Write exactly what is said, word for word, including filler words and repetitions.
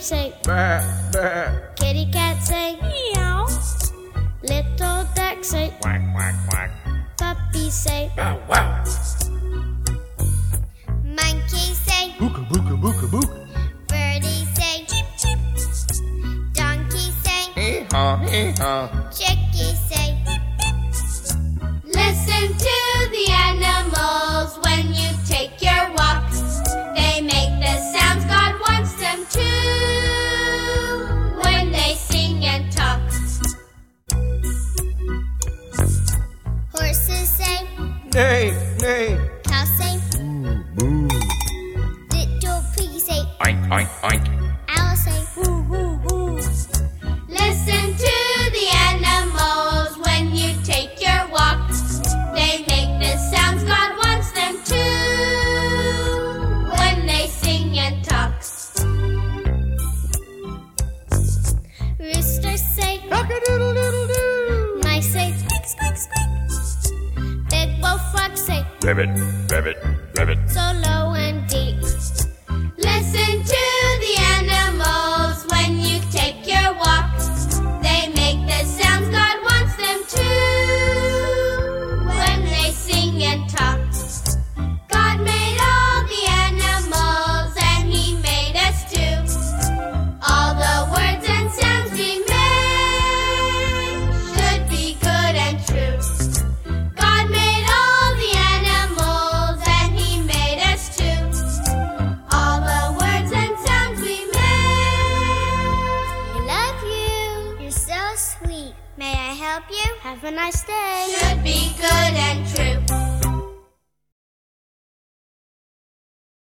say Bah, bah. kitty cat say meow. Little duck say Quack, quack, quack. puppy say Bow, wow. monkey say Booka, booka, booka, booka. birdie say cheep cheep. Donkey say Hee-haw, hee-haw. chicky say beep beep. Listen to the animals when you take your walk. They make the sounds God wants them to when they sing and talk. Horses say Nay, nay. cows say Moo, moo. little piggy say Oink, oink, oink. owl say woo woo woo. Listen to the animals when you take your walk. They make the sounds God wants them to when they sing and talk. Roosters say Cock-a-doodle-doodle-doo. mice say squeak squeak squeak. Big bullfrog say Ribbit, ribbit, ribbit. so low and deep. Listen to the animals when you take your walk. They make the sounds God wants them to when they sing and talk. God made all the animals and He made us too. All the words and sounds we make should be good and true. God made all the animals and He made us too. All the words and sounds we make. I love you. You're so sweet. May I help you? Have a nice day.